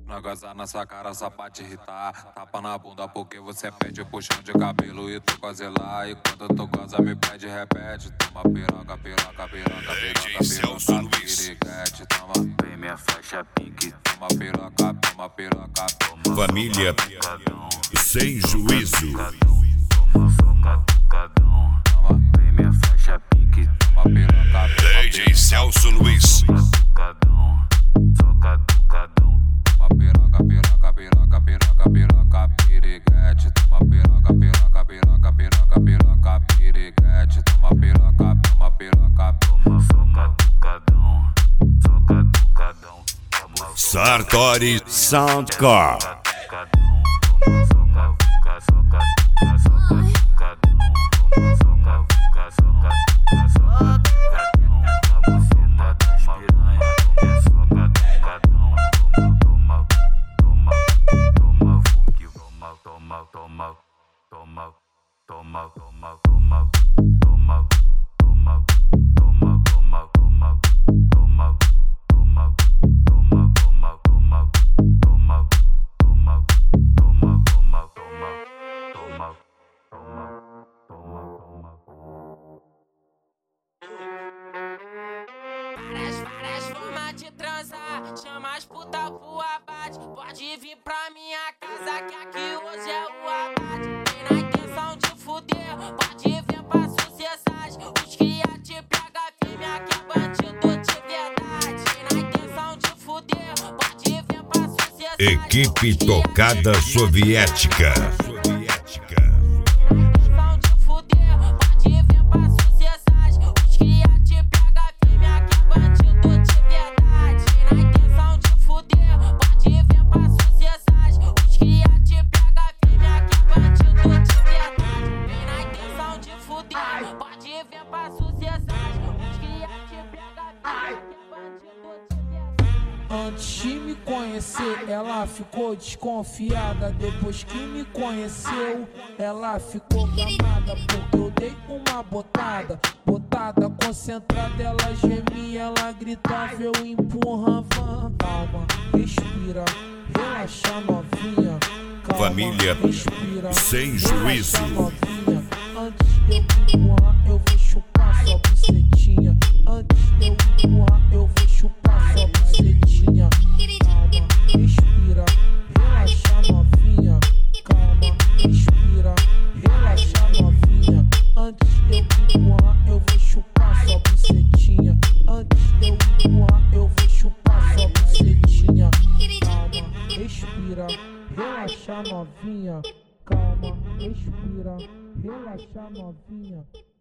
Não gozar na sua cara só pra te irritar. Tapa na bunda porque você pede puxão de cabelo e tu goza lá. E quando tu goza me pede repete. Toma piroca, piroca, piroca, piroca, piroca, piriguete. Toma Vem minha faixa pique. Toma piroca, toma piroca, toma. Família sem juízo. Toma soca do cadão. Vem minha faixa pique. Toma piroca, DJ Celso Luiz. Soca do cadão. Toma piroca, piroca, piroca, piroca, piroca, piriguete. Toma piroca, piroca, piroca, piroca, piroca, piriguete. Toma piroca, toma piroca, Toma soca do cadão. Soca do cadão. Sartori Soundcore. Várias formas de transar, chama as puta pro abate. Pode vir pra minha casa que aqui hoje é o abate. Tem na intenção de fuder, pode vir pra sucessagem. Os cria te pega firme, aqui é bandido de verdade. Tem na intenção de fuder, pode vir pra sucessagem. Equipe Tocada Soviética. Pode vir pra sucessagem, os cria te pega firme, que é bandido de verdade. Antes de me conhecer, ela ficou desconfiada. Depois que me conheceu, ela ficou gamada. Porque eu dei uma botada, botada concentrada. Ela gemia, ela gritava, eu empurrava. Calma, respira, relaxa novinha. Calma, Família respira, sem relaxa, juízo. novinha. Antes de eu empurrar, eu vou chupar sua bucetinha. Antes de eu empurrar, eu vou chupar sua bucetinha. Calma, respira, relaxa novinha. Calma, respira, relaxa novinha. Antes de eu empurrar, eu vou chupar sua bucetinha. Antes de eu empurrar, eu vou chupar sua bucetinha. Calma, respira, relaxa novinha. Calma, respira, relaxa novinha.